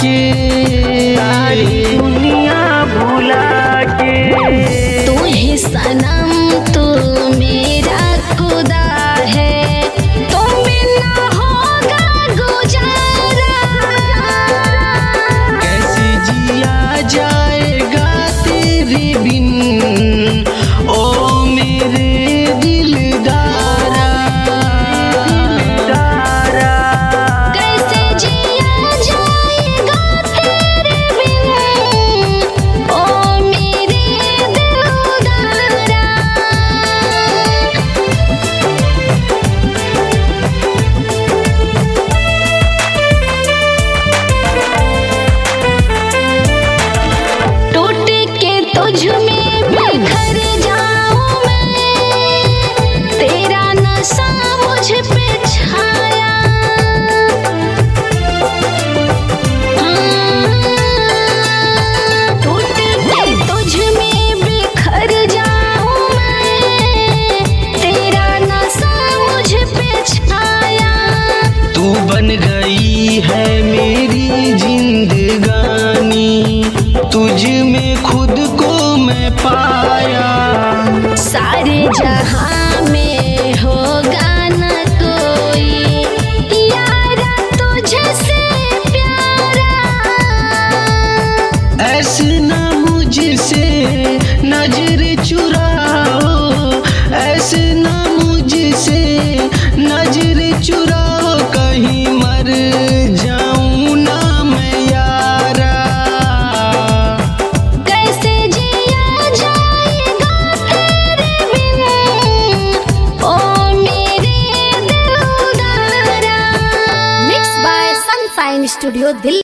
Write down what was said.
के, सारी दुनिया भुला के। तू ही सनम तू मेरा खुदा है, तुम बिना होगा गुजारा। कैसे जिया जाएगा तेरे बिन ओ मेरे दिलदारा। कैसे जिया जाएगा तेरे बिन ओ मेरे दिलदारा। टूट के तुझ में बिखर जाऊं मैं, तेरा नशा मुझ पे छाया। टूट के तुझ में बिखर जाऊं मैं, तेरा नशा मुझ पे छाया। तू बन गई है मेरी जिंदगानी, तुझ में खुद को मैं पाया। सारे जहां में होगा न कोई यारा तुझसे प्यारा। ऐसे ना मुझसे नजर चुराओ, ऐसे ना मुझसे नजर चुराओ, कहीं मर जाऊं ना मैं यारा। कैसे जिया जाएगा तेरे बिन ओ मेरे दिलदारा। Mix by Sunshine Studio Delhi.